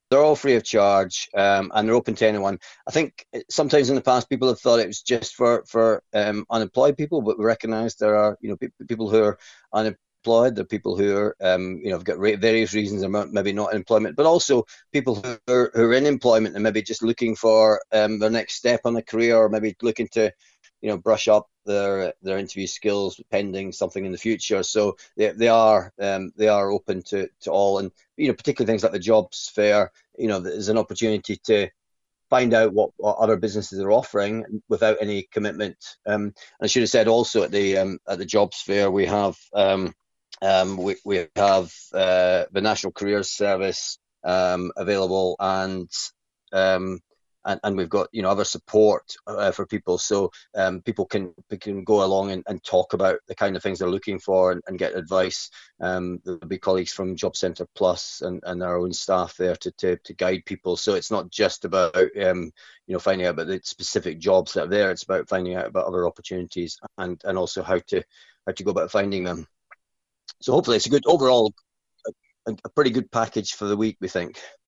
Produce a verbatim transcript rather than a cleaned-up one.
They're all free of charge, um, and they're open to anyone. I think sometimes in the past people have thought it was just for for um, unemployed people, but we recognise there are you know pe- people who are unemployed. There are people who are um, you know have got various reasons they're maybe not in employment, but also people who are, who are in employment and maybe just looking for um, their next step on a career, or maybe looking to you know brush up their their interview skills pending something in the future. So they they are um, they are open to to all, and you know particularly things like the jobs fair. You know, there's an opportunity to find out what, what other businesses are offering without any commitment. Um, I should have said also at the um, at the jobs fair we have um, um, we we have uh, the National Careers Service um, available, and um, and, and we've got you know other support uh, for people, so um, people can can go along and, and talk about the kind of things they're looking for, and, and get advice. Um, there'll be colleagues from Job Centre Plus and, and our own staff there to, to to guide people. So it's not just about um, you know finding out about the specific jobs that are there. It's about finding out about other opportunities, and and also how to how to go about finding them. So hopefully it's a good overall, a, a pretty good package for the week, we think.